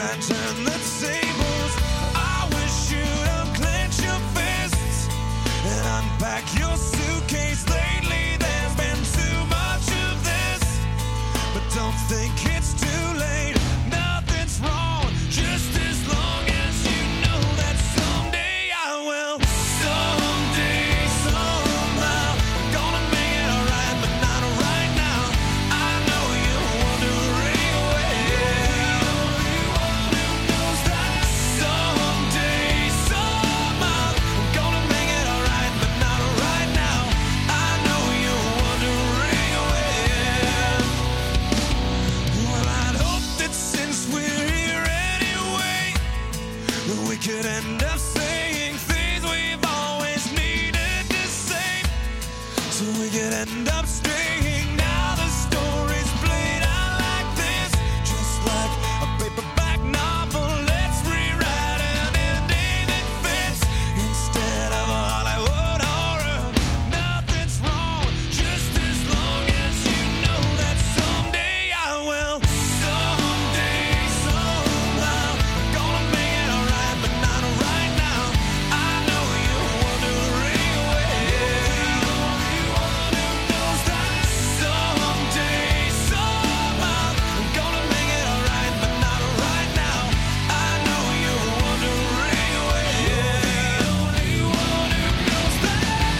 try and turn the tables. I wish you'd unclench your fists and unpack your suitcase. Lately there's been too much of this, but don't think it's too late. Nothing's wrong, just as long as you know that someday I will. Someday, somehow, I'm gonna make it alright, but not right now. I know you're wondering where. Who knows that? Someday, somehow, I'm gonna make it alright, but not right now. I know you're wondering where. Well, I'd hope that since we're here anyway, that we could end up saying things we've always needed to say, so we could end up straying. Now the story's played out like this, just like a paperback novel. Let's rewrite an ending that fits instead of a Hollywood horror. Nothing's wrong, just as long as you know that someday I will. Someday, somehow, I'm gonna make it alright, but not right now. I know you're wondering where. Who knows that? Someday, somehow, I'm gonna make it alright, but not right now. I know you're wondering where. Only one who knows that.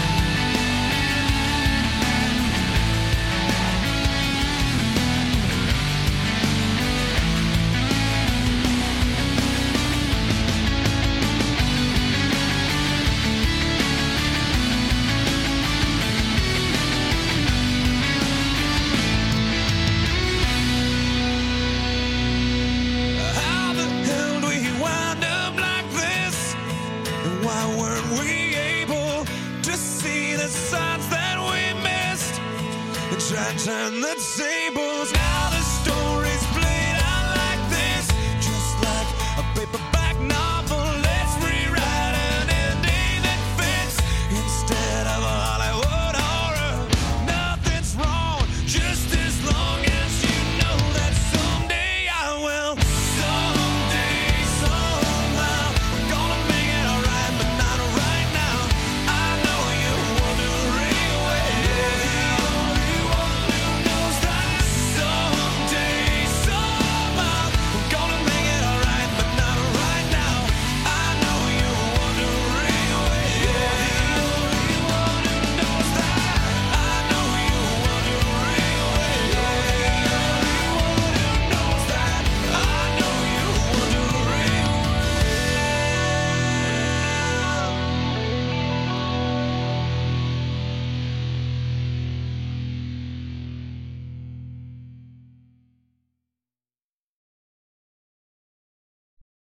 How the hell do we wind up like this? And why weren't we able to see the signs that we missed and try and turn the